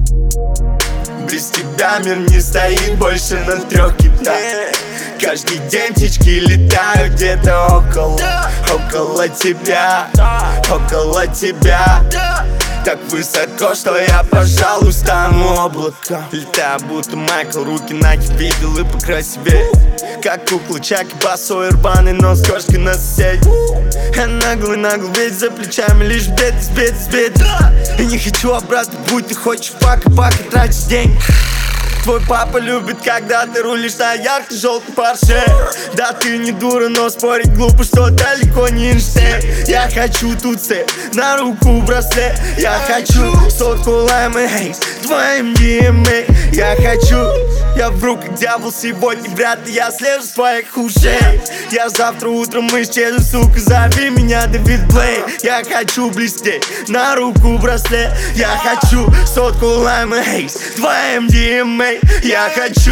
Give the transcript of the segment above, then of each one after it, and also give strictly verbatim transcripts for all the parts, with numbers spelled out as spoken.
Без тебя мир не стоит больше на трех китах. Каждый день птички летают где-то около, около тебя, около тебя. Так высоко, что я, пожалуй, стану облаком. Летаю, будто Майкл, руки ноги видел и покрасивее. Как кукла Чаки, босой рваный, но с кошкой на соседей. Я наглый, наглый, ведь за плечами лишь бед, бед, бед. И не хочу обратно, будь ты хочешь пака, пака, тратишь деньги. Твой папа любит, когда ты рулишь на яхте желтом Порше. Да ты не дура, но спорить глупо, что далеко не Эйнштейн. Я хочу туце, на руку браслет. Я хочу сотку лайм и хейс, твоим ди эм эй. Я хочу, я вру как дьявол сегодня, вряд ли я слежу с твоих ушей. Я завтра утром исчезну, сука, зови меня Дэвид Блейн. Я хочу блестеть, на руку браслет. Я хочу сотку лайм и хейс, твоим ди эм эй. Я хочу.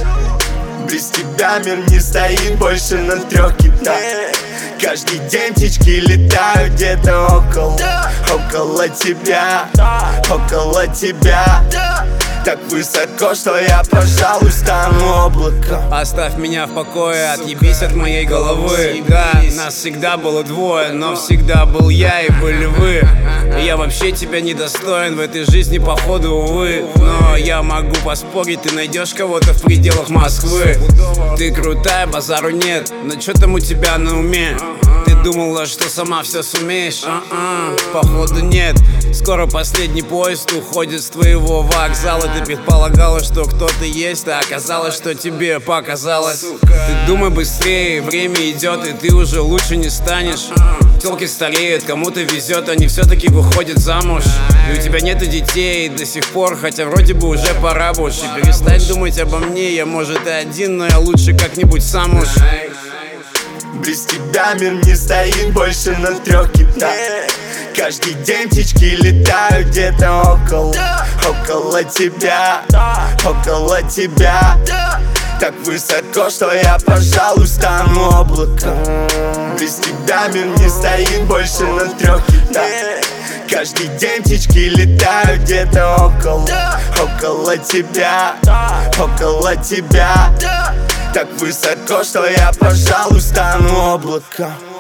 Без тебя мир не стоит больше на трех китах. Каждый день птички летают где-то около, около тебя, около тебя. Так высоко, что я, пожалуй, стану облаком. Оставь меня в покое, отъебись от моей головы. Да, нас всегда было двое, но всегда был я и были вы. И я вообще тебя недостоин в этой жизни, походу, увы. Но я могу поспорить, ты найдешь кого-то в пределах Москвы. Ты крутая, базару нет, но что там у тебя на уме? Ты думала, что сама все сумеешь? А-а, походу нет. Скоро последний поезд уходит с твоего вокзала. Ты предполагала, что кто-то есть, а оказалось, что тебе показалось. Ты думай быстрее, время идет, и ты уже лучше не станешь. Телки стареют, кому-то везет, они все-таки выходят замуж. И у тебя нету детей до сих пор, хотя вроде бы уже пора больше. Перестань думать обо мне, я может и один, но я лучше как-нибудь сам уж. Без тебя мир не стоит больше на трех китах. Каждый день птички летают где-то около, около тебя, около тебя. Так высоко, что я, пожалуй, стану облаком. Без тебя мир не стоит больше на трех китах. Каждый день птички летают где-то около, около тебя, около тебя. Так высоко, что я, пожалуй, стану облаком.